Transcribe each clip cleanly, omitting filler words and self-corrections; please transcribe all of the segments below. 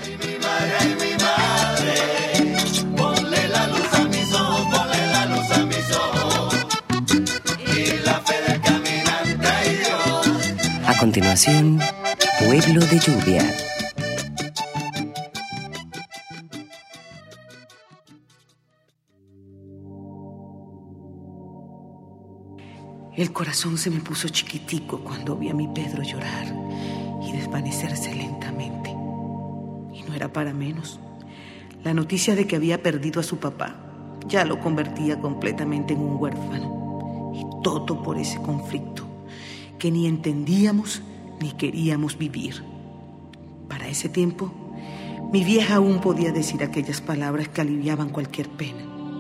Ay, mi madre, ponle la luz a mis ojos, ponle la luz a mis ojos. Y la fe del caminante y Dios. A continuación, Pueblo de Lluvia. El corazón se me puso chiquitico cuando vi a mi Pedro llorar y desvanecerse lentamente. Y no era para menos. La noticia de que había perdido a su papá ya lo convertía completamente en un huérfano. Y todo por ese conflicto que ni entendíamos ni queríamos vivir. Para ese tiempo, mi vieja aún podía decir aquellas palabras que aliviaban cualquier pena.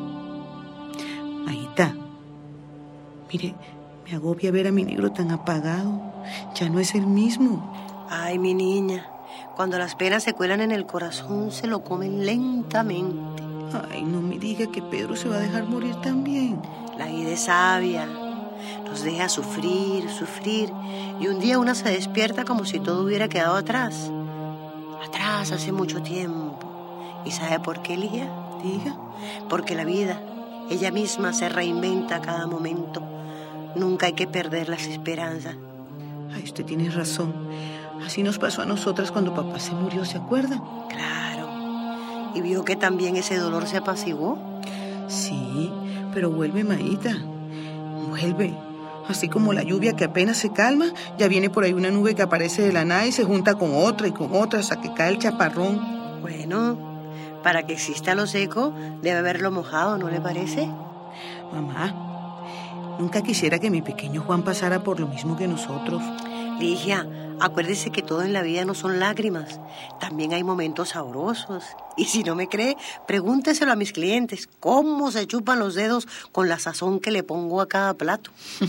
Maíta, mire, me agobia ver a mi negro tan apagado. Ya no es el mismo. Ay, mi niña, cuando las penas se cuelan en el corazón, se lo comen lentamente. Ay, no me diga que Pedro se va a dejar morir también. La vida es sabia. Nos deja sufrir, sufrir. Y un día una se despierta como si todo hubiera quedado atrás. Atrás, hace mucho tiempo. ¿Y sabe por qué, Ligia? Diga. Porque la vida, ella misma se reinventa a cada momento. Nunca hay que perder las esperanzas. Ay, usted tiene razón. Así nos pasó a nosotras cuando papá se murió, ¿se acuerda? Claro. ¿Y vio que también ese dolor se apaciguó? Sí, pero vuelve, Maíta. Vuelve. Así como la lluvia que apenas se calma, ya viene por ahí una nube que aparece de la nada y se junta con otra y con otra hasta que cae el chaparrón. Bueno, para que exista lo seco, debe haberlo mojado, ¿no le parece? Mamá, nunca quisiera que mi pequeño Juan pasara por lo mismo que nosotros. Ligia, acuérdese que todo en la vida no son lágrimas. También hay momentos sabrosos. Y si no me cree, pregúnteselo a mis clientes. ¿Cómo se chupan los dedos con la sazón que le pongo a cada plato?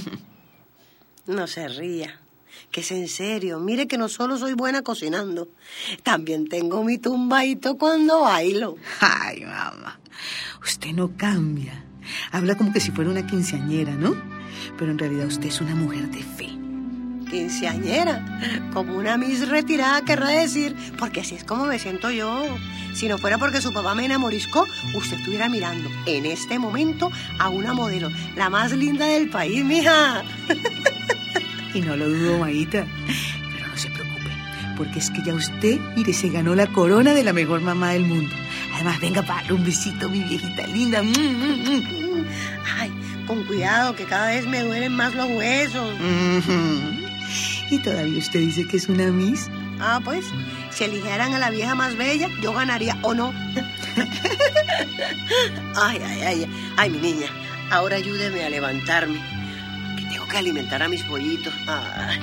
No se ría. Que es en serio. Mire que no solo soy buena cocinando. También tengo mi tumbadito cuando bailo. Ay, mamá, usted no cambia. Habla como que si fuera una quinceañera, ¿no? Pero en realidad usted es una mujer de fe. Quinceañera, como una Miss retirada querrá decir, porque así es como me siento yo. Si no fuera porque su papá me enamoriscó, usted estuviera mirando en este momento a una modelo, la más linda del país, mija. Y no lo dudo, Maíta. Pero no se preocupe, porque es que ya usted, mire, se ganó la corona de la mejor mamá del mundo. Además, venga para darle un besito, mi viejita linda. Ay, con cuidado, que cada vez me duelen más los huesos. ¿Y todavía usted dice que es una Miss? Ah, pues, si eligieran a la vieja más bella, yo ganaría, ¿o no? Ay, mi niña, ahora ayúdeme a levantarme, que tengo que alimentar a mis pollitos. Ay.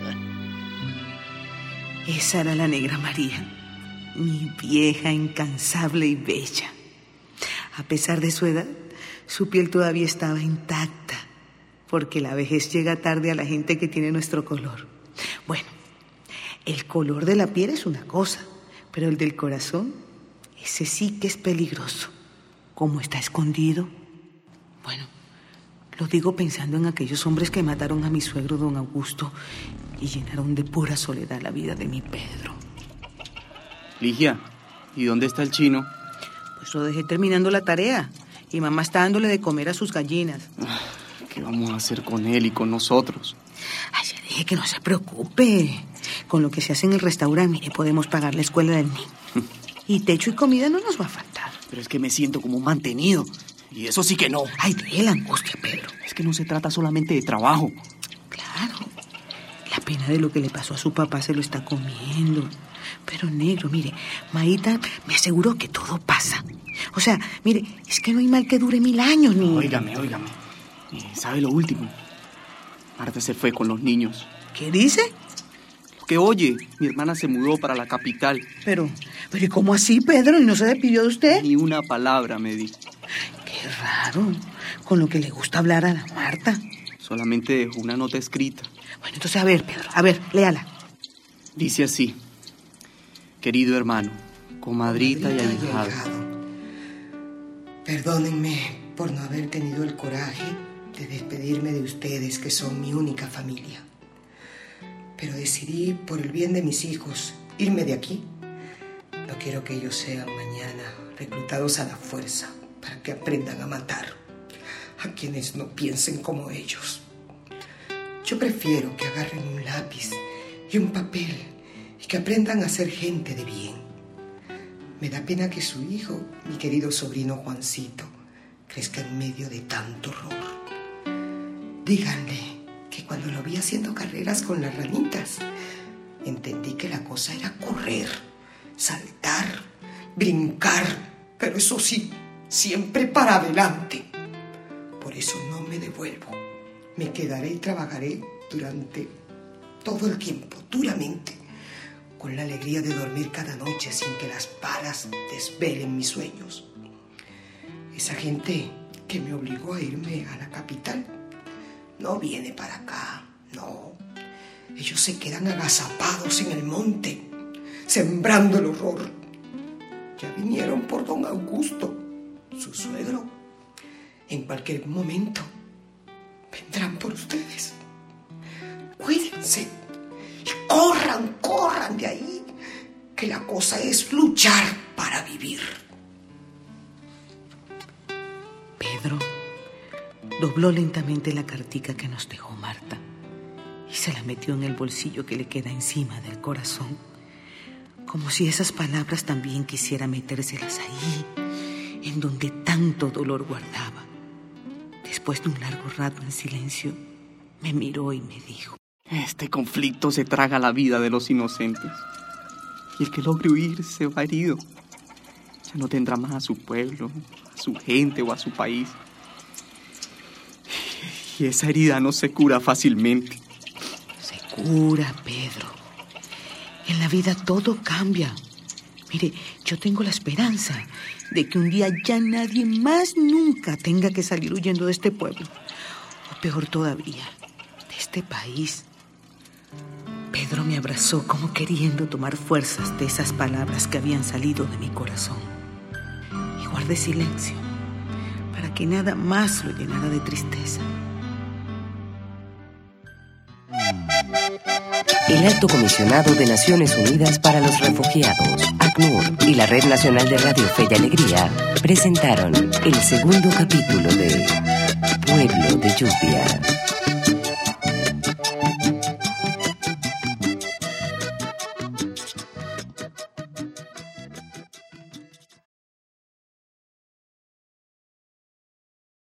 Esa era la Negra María, mi vieja incansable y bella. A pesar de su edad, su piel todavía estaba intacta, porque la vejez llega tarde a la gente que tiene nuestro color. Bueno, el color de la piel es una cosa, pero el del corazón, ese sí que es peligroso. ¿Cómo está escondido? Bueno, lo digo pensando en aquellos hombres que mataron a mi suegro don Augusto y llenaron de pura soledad la vida de mi Pedro. Ligia, ¿y dónde está el chino? Pues lo dejé terminando la tarea y mamá está dándole de comer a sus gallinas. ¿Qué vamos a hacer con él y con nosotros? Ay, ya dije que no se preocupe. Con lo que se hace en el restaurante, mire, podemos pagar la escuela del niño. Y techo y comida no nos va a faltar. Pero es que me siento como un mantenido. Y eso sí que no. Ay, de la angustia, Pedro. Es que no se trata solamente de trabajo. Claro. La pena de lo que le pasó a su papá se lo está comiendo. Pero negro, mire, Maíta me aseguró que todo pasa. O sea, mire, es que no hay mal que dure 1000 años, ni... Óigame. ¿Sabe lo último? Marta se fue con los niños. ¿Qué dice? Lo que oye, mi hermana se mudó para la capital. Pero ¿y cómo así, Pedro? ¿Y no se despidió de usted? Ni una palabra me di. Qué raro, con lo que le gusta hablar a la Marta. Solamente dejó una nota escrita. Bueno, entonces, a ver, Pedro, léala. Dice así: querido hermano, comadrita y ahijado. Perdónenme por no haber tenido el coraje de despedirme de ustedes, que son mi única familia. Pero decidí, por el bien de mis hijos, irme de aquí No quiero que ellos sean mañana reclutados a la fuerza para que aprendan a matar a quienes no piensen como ellos. Yo prefiero que agarren un lápiz y un papel y que aprendan a ser gente de bien. Me da pena que su hijo, mi querido sobrino Juancito, crezca en medio de tanto horror. Díganle que cuando lo vi haciendo carreras con las ranitas, entendí que la cosa era correr, saltar, brincar, pero eso sí, siempre para adelante. Por eso no me devuelvo. Me quedaré y trabajaré durante todo el tiempo, duramente, con la alegría de dormir cada noche sin que las balas desvelen mis sueños. Esa gente que me obligó a irme a la capital no viene para acá, no. Ellos se quedan agazapados en el monte, sembrando el horror. Ya vinieron por don Augusto, su suegro. En cualquier momento vendrán por ustedes. Cuídense y corran de ahí, que la cosa es luchar para vivir. Pedro dobló lentamente la cartica que nos dejó Marta y se la metió en el bolsillo que le queda encima del corazón, como si esas palabras también quisiera metérselas ahí, en donde tanto dolor guardaba. Después de un largo rato en silencio, me miró y me dijo: Este conflicto se traga la vida de los inocentes. Y el que logre huir se va herido. Ya no tendrá más a su pueblo, a su gente o a su país. Y esa herida no se cura fácilmente. Se cura, Pedro. En la vida todo cambia. Mire, yo tengo la esperanza de que un día ya nadie más nunca tenga que salir huyendo de este pueblo. O peor todavía, de este país. Pedro me abrazó como queriendo tomar fuerzas de esas palabras que habían salido de mi corazón. Y guardé silencio para que nada más lo llenara de tristeza. El Alto Comisionado de Naciones Unidas para los Refugiados, ACNUR, y la Red Nacional de Radio Fe y Alegría presentaron el segundo capítulo de Pueblo de Lluvia.